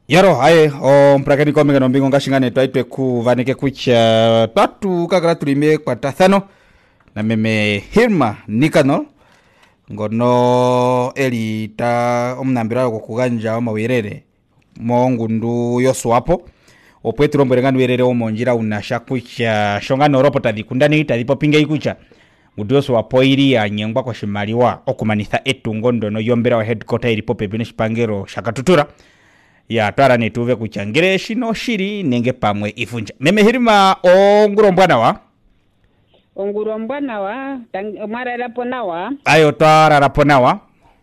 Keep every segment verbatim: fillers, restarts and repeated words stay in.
Yaro haye o mprakeni komega no mbingo ngashingane twaitwe ku vaneke kucha tatu kakala tulime kwa tathano na meme Hirma Nikano ngono eli ta omnambira ko kuganja omawirere mongundu yoswapo opwetiro mberengano werere omonjira unasha kucha shongano ropota dikundani itadipo pinga ikucha ngudu yoswapo iri ya nyengwa kwa shimaliwa okumanitha etungo ndono yombera wa headquarter ilipo pebine shipangero shakatutura ya twara netuve kuchangire shino shiri nenge pamwe ifunja meme Hirma ongurombwana wa ongurombwana wa mara rapona wa ayo twara rapona wa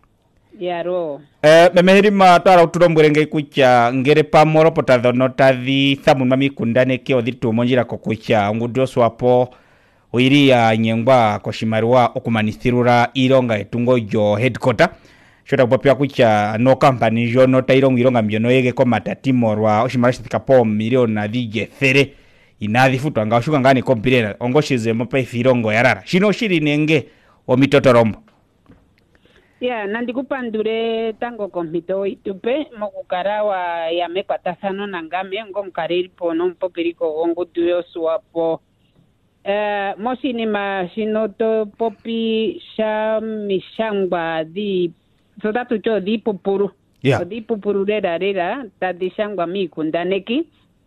yaro eh meme Hirma twara utulombwerenge kucha ngere pamoro potadhono tadhi thamu mami kundane ke odhitu monjira kokucha ngudu swapo oiri ya nyengwa koshimarwa okumanithirura ironga etungo jo headquarter shota kupapia kucha no company jono tairongo ironga mbyono yege ko matatimorwa oshimara shitikapo milioni na dhije there inadhi futwa nga oshuka ngani kompirera ongoshize mopa ifirongo yarara shino shiri nenge omitotorombo ya nandikupandure tango kompito itupe mokukara wa ya mekwatasano nangame ngomkariripo no mpopiriko ongudu yoswapo eh mosinima shinoto popi sha mishangwa di soda tucho di pupuru yeah. Di pupuru rera rera tadishangwa mikundaneki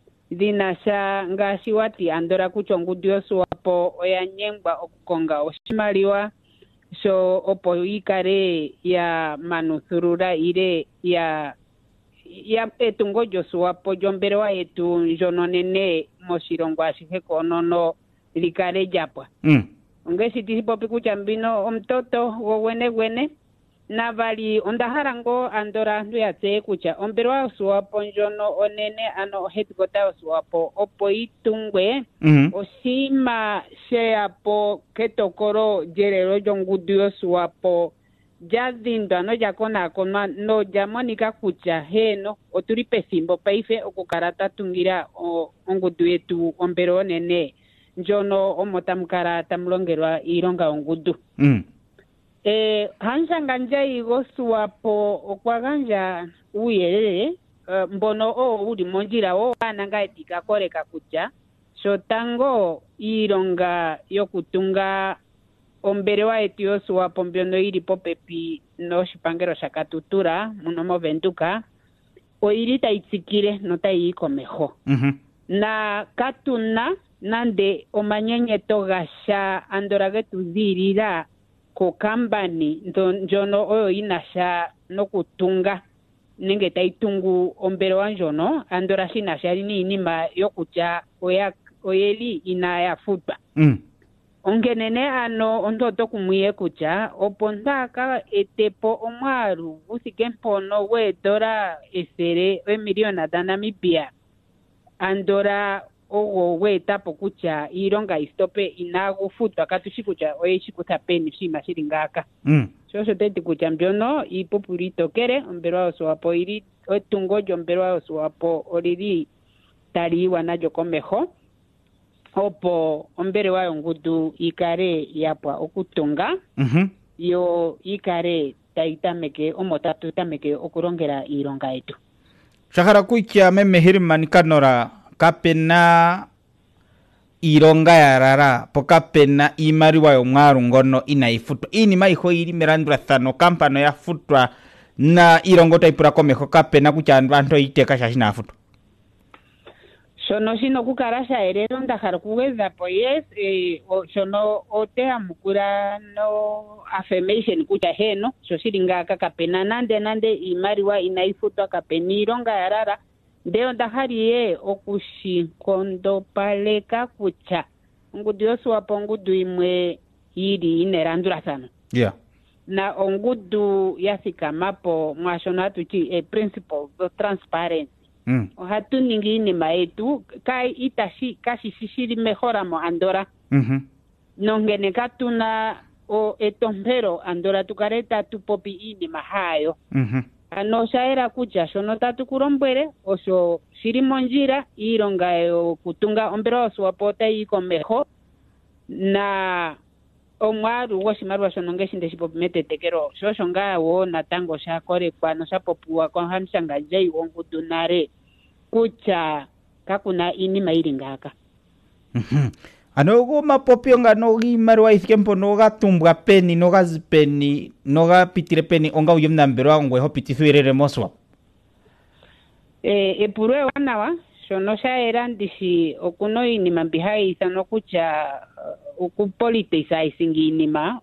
dinasha ngashiwati andora kuchongudu yoswapo oyanyengwa okukonga oshimaliwa so opo ikare ya manuthurura ire ya ya etungo joswapo jomberewa etu njononene moshirongo ashihe konono likare japwa mm. Ongesi tisipo pikucha mbino omtoto wowene wene na vali ondaharango andora ndu ya tse kucha omberwa swapo njono onene ano headquarter swapo opo itungwe mm -hmm. osima sheapo ketokoro jerero jongudu swapo jadinda no jakona kona no jamonika kucha heno oturi pesimbo paife okukarata tungira ongudu yetu ombero nene njono omotamkara tamlongerwa ironga ongudu mm. Eh hanshanga njai goswapo okwaganja uyelele uh, mbono o uri monjira o ananga etika koreka kucha shotango ironga yokutunga omberewa etu yoswapo mbyono iri popepi no shipangero shakatutura muno movenduka o iri taitsikire no taikomeho mm -hmm. na katuna nande omanyenyeto gasha andorage tuzirira ko kambani njono oyo inasha no kutunga nenge taitungu ombero wanjono andora shinasha ni inima yokucha oya oyeli inaya futwa mm. Ongenene ano ondoto kumwiye kucha opontaka etepo omwaru usike mpono we dora esere we miliona danamibia andora ogo weta pokucha ironga istope inago futwa katushikucha oyeshikuta peni shima shiringaka mm. Shosho teti kucha mbyono ipupurito kere omberwa oswapo iri otungo jomberwa oswapo oriri taliwa najo komeho opo omberewa yongudu ikare yapwa okutunga mm -hmm. yo ikare taitameke omotatu tameke okurongera ironga yetu shakara kucha meme Hirma Nikanora kapena ironga yarara pokapena imariwa yomwaru ngono inaifutwa ini maiho iri merandura thano kampano ya futwa na irongo taipura komeho kapena kucha anto iteka shashina futwa shono shino kukarasha erero ndahara kuweza po yes eh, o, shono otea mukura no affirmation kucha heno so shiringa kapena nande nande imariwa inaifutwa kapeni ironga yarara ndeo ndahariye okushinkondo paleka kucha ngudu yoswapo ngudu imwe iri inerandura sana yeah. Na ongudu yasikamapo mwashono hatuchi a principle of transparency mm. Ohatu ningi inima yetu kai itashi kashi shishiri mejora mo andora mm -hmm. Nongene katuna o etompero andora tukareta tupopi inima hayo mm -hmm. Ano shaera kucha shono tatu kurombwere osho shiri monjira ironga yo kutunga ombero oswapo taikomeho na omwaru goshimaliwa shono ngeshinde shipopimetetekelo shosho ngaa wo natango shakolekwa noshapopiwa kohamusanga jai wongudu nare kutya kakuna inima yili ngaaka. Mhm. Ano go mapopio ngano giimaliwa ithike mpono gatumbwa peni no gazi peni no gapitire peni onga uyemnambero angwe ho pitithwirere moswa. Eh epulo ewanawa shono shaera ndishi okuno inima mbi hayi ithanwa kutya uh, okupoliticizing inima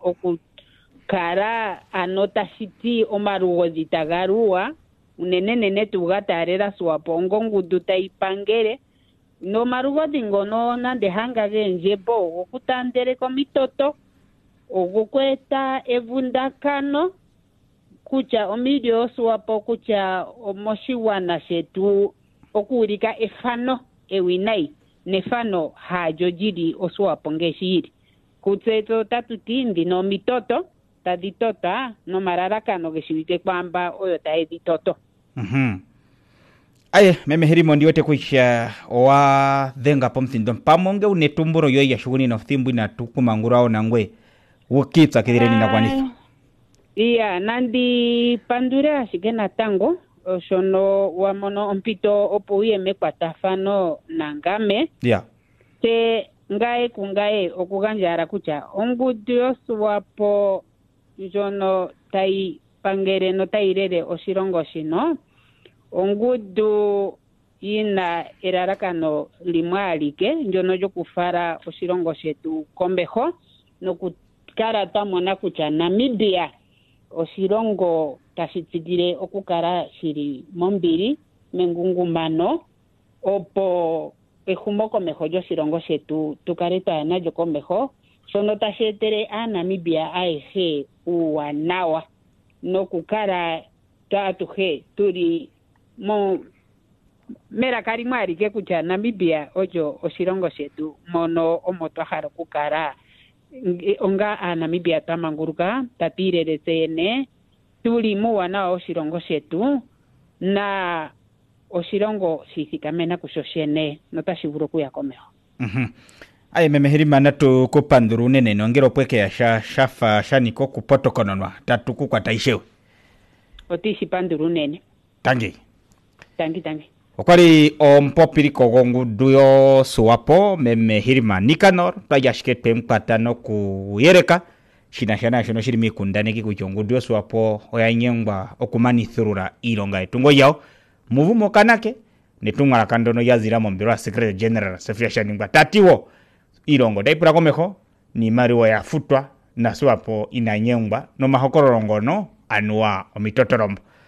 okukala ano tashiti omalugodhi tagaluwa unene nene tugataalela suwapo ngongudu taipangele nomalugodhi ngono nande hanga genjepo okutandele komitoto okukweta evundakano kutya omilio suwapo kutya omoshiwana shetu okuulika efano ewinai nefano hajo jili osuwapo ngeshiri kutseto tatuti ndino omitoto taditota nomalalakano geshiwike kwamba oyo taeditoto. Mhm. Aye meme herimo ndiwete kuisha wa dhenga pomthindo pamonge unetumburo yo ya shughuli na thimbu na tukumangura ona ngwe wukitsa kidhireni na kwanisa. Iya nandi pandure ashike natango shono wamono ompito opo uyeme kwatafano nangame. Yeah. Te ngae kungae okuganjara kutya ongudu yosuwapo jono tai pangere no tairere oshilongo shino ongudu yina elalakano limwe alike njono lyokufala oshilongo shetu kombeho nokukala twamona kutya Namibia oshilongo tashitsikile okukala shili mombili mengungumano opo ehumo komeho lyoshilongo shetu tukale twaya nalyo komeho shono tasheetele aanamibia ayehe uuwanawa nokukala twatuhe tuli mo melaka limwe alike kutya Namibia olyo oshilongo shetu mono omo twahala okukala onga aanamibia twamanguluka tatiilele tseyene tuli muuwanawa oshilongo shetu na oshilongo shithikamena kusho shene notashi vulu okuya komeho. Mhm. Aye meme herimana tu kupanduru nene nongero pweke ya sha shafa shaniko kupotokononwa tatu kukwata ishewe. Otishi panduru nene. Tangi. Tangi tangi. Okwali ompopiriko gongudu yo suwapo meme hirima Nikanor twajashikete mkwatano kuyereka shina shana shono shiri mikundaneki kutya ongudu yo suwapo oyanyengwa okumanithulula ilonga etungo yao muvumo kanake netumwala kandono yazira mombero Secretary General Sofia Shaningwa tatiwo ilongo taipura komeho ni mariwa yafutwa na suwapo inanyengwa no mahokorolongono anuwa omitotorombo